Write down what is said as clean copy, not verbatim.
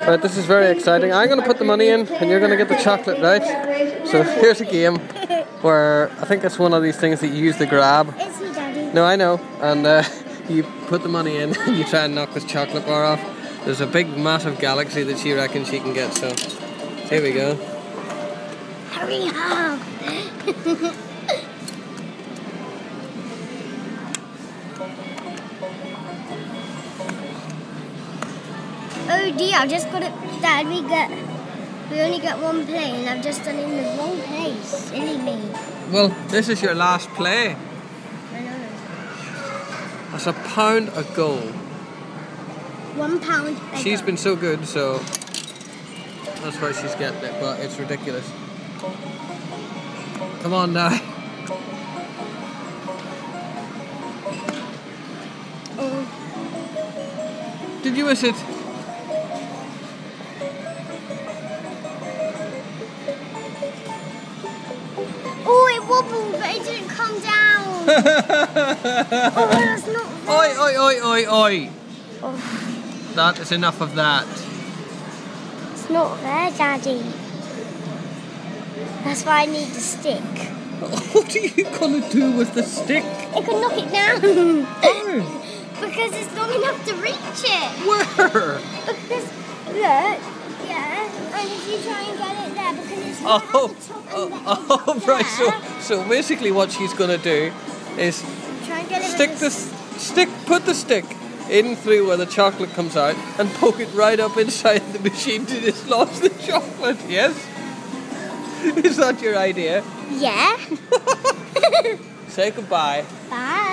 Right, this is very exciting. I'm going to put the money in and you're going to get the chocolate, right? So here's a game where I think it's one of these things that you use the grab. Is he, Daddy? No, I know. And you put the money in and you try and knock this chocolate bar off. There's a big, massive galaxy that she reckons she can get, so here we go. Hurry up! Oh dear, I've just got it. Dad, we only get one play and I've just done it in the wrong place. Silly me. Well, this is your last play. I know. That's £1 a goal. £1 a She's goal. been so good, so that's why she's getting it, but it's ridiculous. Come on now. Oh. Did you miss it? Oh, it wobbled, but it didn't come down. Oh, that's not fair. Oi, oi, oi, oi, oi. Oh, That is enough of that. it's not there, Daddy. That's why I need the stick. What are you going to do with the stick? I can knock it down. Oh, Because it's long enough to reach it. where? Because, look, yeah, and if you try and get it there, because it's right at the top and the Right, so basically what she's going to do is try and get it put the stick in through where the chocolate comes out and poke it right up inside the machine to dislodge the chocolate, yes? Is that your idea? Yeah. Say goodbye. Bye.